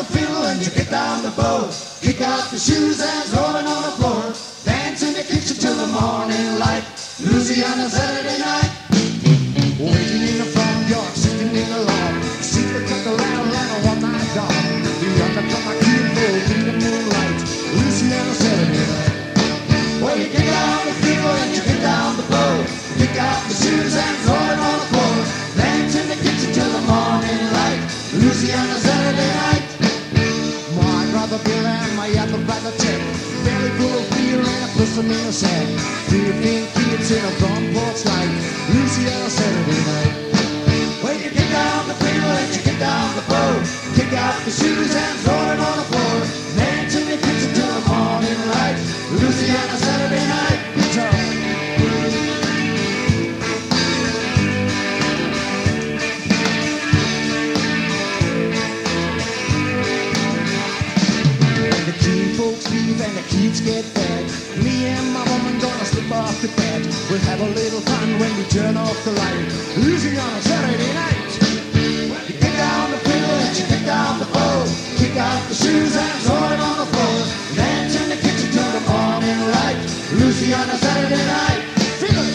the fiddle and you get down the bow. Kick out the shoes and rolling on the floor. Dance in the kitchen till the morning light. Louisiana Saturday night. Waiting in the front yard, sitting in the lawn. See the tucker rattle like a one-night dog. The undercover keyboard in the moonlight. Louisiana Saturday night. Well, you kick out the fiddle and you get down the bow. Kick out the shoes and roll it on the floor. Dance in the kitchen till the morning light. Louisiana Saturday night. My brother Bill and my other brother Ted. Belly full of beer and a person in a sack. 15 kids in a front porch light. Louisiana Saturday night. Well, you kick down the fiddle and you kick down the bow. Kick out the shoes and roll it on the floor. Dance in the kitchen till the morning light. Louisiana Saturday night. Guitar. And the kids get fed. Me and my woman gonna slip off the bed. We'll have a little fun when we turn off the light. Louisiana Saturday night. You kick down the fiddle and you kick down the bow. Kick out the shoes and throw it on the floor. Dance in the kitchen till the morning light. Louisiana Saturday night. Fiddle.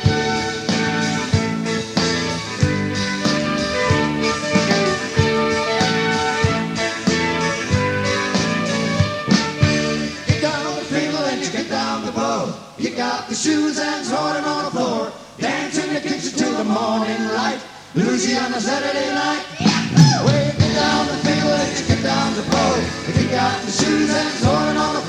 Kick out the shoes and throw them on the floor. Dance in the kitchen till the morning light. Louisiana Saturday night. Way kick down the fiddle and you kick down the bow. Kick out the shoes and throw them on the